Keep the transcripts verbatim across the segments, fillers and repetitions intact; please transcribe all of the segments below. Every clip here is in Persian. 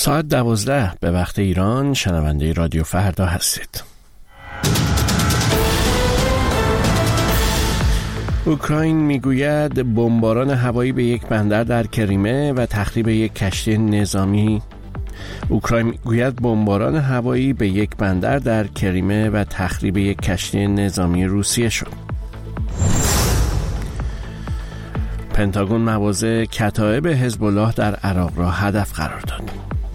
ساعت دوازده به وقت ایران، شنونده رادیو فردا هستید. اوکراین میگوید بمباران هوایی به یک بندر در کریمه و تخریب یک کشتی نظامی اوکراین میگوید بمباران هوایی به یک بندر در کریمه و تخریب یک کشتی نظامی روسیه شد. پنتاگون مواضع کتایب حزب الله در عراق را هدف قرار داد.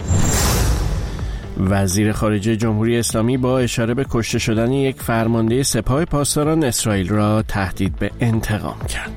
وزیر خارجه جمهوری اسلامی با اشاره به کشته شدن یک فرمانده سپاه پاسداران اسرائیل را تهدید به انتقام کرد.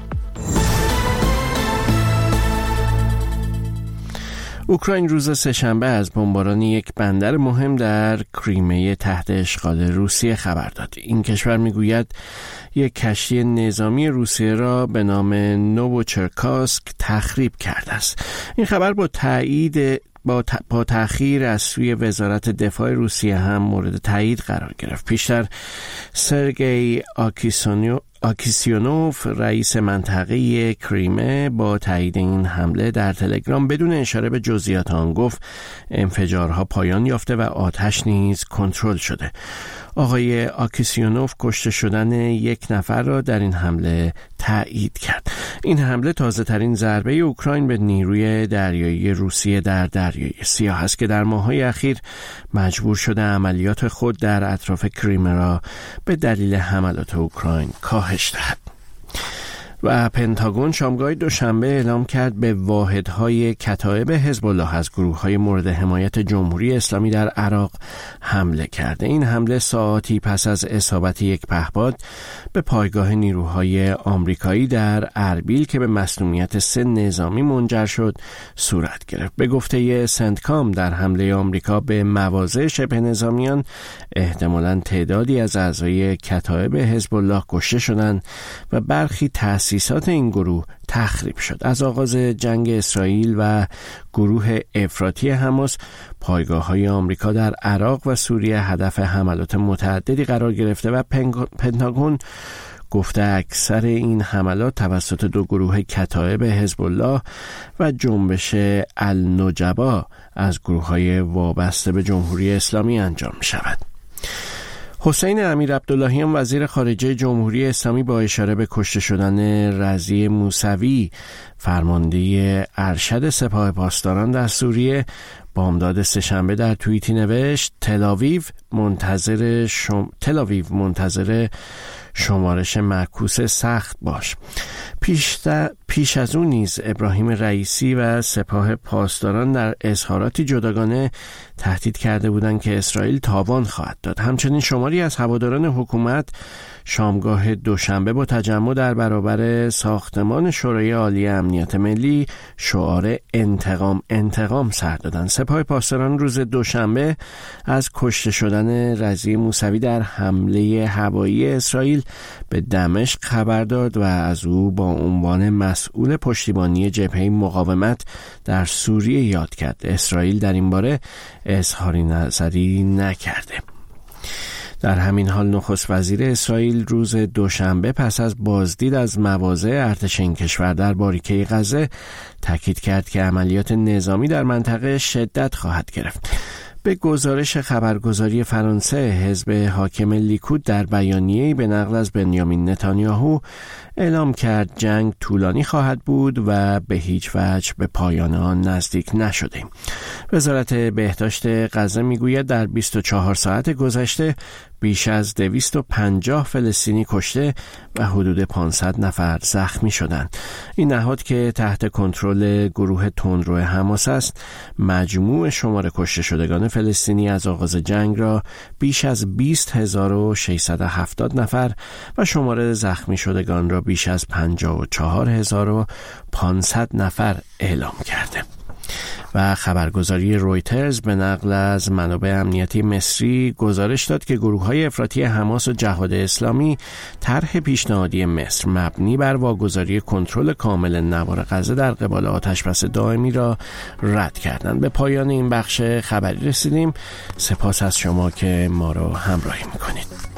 اوکراین روز سه‌شنبه از بمباران یک بندر مهم در کریمه تحت اشغال روسیه خبر داد. این کشور میگوید یک کشتی نظامی روسیه را به نام نووچرکاسک تخریب کرده است. این خبر با تایید با, ت... با تأخیر از سوی وزارت دفاع روسیه هم مورد تایید قرار گرفت. پیشتر سرگئی آکیسونیو آکیسیونوف رئیس منطقه کریمه با تایید این حمله در تلگرام بدون اشاره به جزئیات آن گفت انفجارها پایان یافته و آتش نیز کنترل شده. آقای آکیسیونوف کشته شدن یک نفر را در این حمله تایید کرد. این حمله تازه ترین ضربه اوکراین به نیروی دریایی روسیه در دریای سیاه است که در ماه‌های اخیر مجبور شده عملیات خود در اطراف کریمه را به دلیل حملات اوکراین کاهش دهد. و پنتاگون شامگاه دوشنبه اعلام کرد به واحدهای کتایب حزب الله از گروه‌های مورد حمایت جمهوری اسلامی در عراق حمله کرده. این حمله ساعاتی پس از اصابت یک پهپاد به پایگاه نیروهای آمریکایی در اربیل که به مسمومیت سه نظامی منجر شد صورت گرفت. به گفته سنتکام در حمله آمریکا به مواضع شبه نظامیان احتمالاً تعدادی از اعضای کتایب حزب الله کشته شدند و برخی تأسیس تأسیسات این گروه تخریب شد. از آغاز جنگ اسرائیل و گروه افراطی حماس پایگاه‌های آمریکا در عراق و سوریه هدف حملات متعددی قرار گرفته و پنتاگون گفته اکثر این حملات توسط دو گروه کتایب حزب الله و جنبش النجبا از گروه‌های وابسته به جمهوری اسلامی انجام می‌شود. حسین امیرعبداللهیان وزیر خارجه جمهوری اسلامی با اشاره به کشته شدن رضی موسوی فرمانده ارشد سپاه پاسداران در سوریه بامداد سه‌شنبه در توییتی نوشت تل‌آویو منتظر شم... تل‌آویو منتظر شمارش معکوس سخت باش. پیش, در... پیش از اون نیز ابراهیم رئیسی و سپاه پاسداران در اظهاراتی جداگانه تهدید کرده بودند که اسرائیل تاوان خواهد داد. همچنین شماری از هواداران حکومت شامگاه دوشنبه با تجمع در برابر ساختمان شورای عالی امنیت ملی شعار انتقام انتقام سر دادند. سپاه پاسداران روز دوشنبه از کشته شدن رضی موسوی در حمله هوایی اسرائیل به دمشق خبر داد و از او با عنوان مسئول پشتیبانی جبهه مقاومت در سوریه یاد کرد. اسرائیل در این باره اظهاری نظری نکرده. در همین حال نخست وزیر اسرائیل روز دوشنبه پس از بازدید از مواضع ارتش این کشور در باریکه غزه تاکید کرد که عملیات نظامی در منطقه شدت خواهد گرفت. به گزارش خبرگزاری فرانسه، حزب حاکم لیکود در بیانیه‌ای به نقل از بنیامین نتانیاهو اعلام کرد جنگ طولانی خواهد بود و به هیچ وجه به پایان آن نزدیک نشده. وزارت بهداشت غزه میگوید در بیست و چهار ساعت گذشته بیش از دویست و پنجاه فلسطینی کشته و حدود پانصد نفر زخمی شدند. این نهاد که تحت کنترل گروه تندرو حماس است، مجموع شمار کشته شدگان فلسطینی از آغاز جنگ را بیش از بیست هزار و ششصد و هفتاد نفر و شمار زخمی شدگان را بیش از پنجاه و چهار هزار و پانصد نفر اعلام کرده. و خبرگزاری رویترز به نقل از منابع امنیتی مصری گزارش داد که گروه‌های افراطی حماس و جهاد اسلامی طرح پیشنهادی مصر مبنی بر واگذاری کنترل کامل نوار غزه در قبال آتشبس دائمی را رد کردند. به پایان این بخش خبری رسیدیم. سپاس از شما که ما را همراهی می‌کنید.